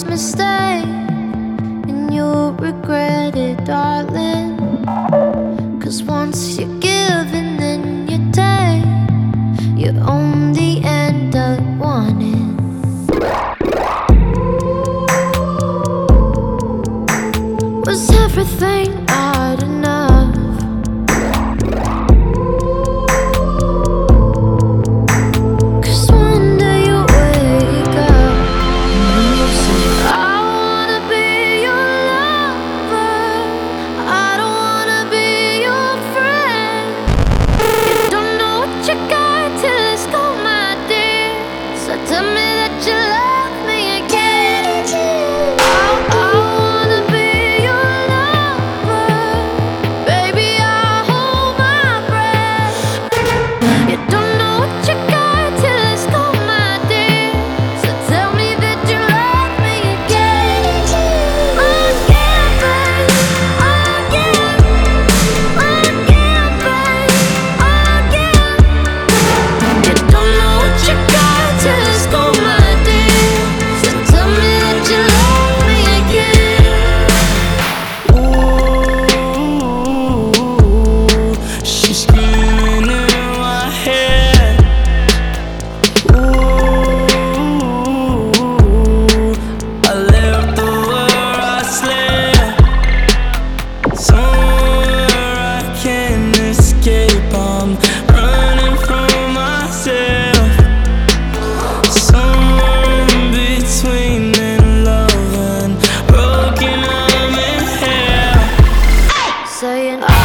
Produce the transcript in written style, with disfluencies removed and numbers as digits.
first mistake, and you'll regret it, darling. 'Cause once you give and then you take, you only end up wanting. Was everything not enough? 'Cause one day you wake up and you say, I wanna be your lover, I don't wanna be your friend. You don't know what you got till it's gone, my dear. So tell me that you love me again. I wanna be your lover, baby, I'll hold my breath. You don't know what you got till it's gone, my dear. So tell me that you love me again. Again, babe, again, again, babe, again. You don't know what you got till it's gone, my dear. So tell me that you love me again. Ooh, she's screaming in my head. Ooh, I left the where I slept, somewhere I can't escape. I'm running from myself, somewhere in between in love and broken. I'm in hell. Saying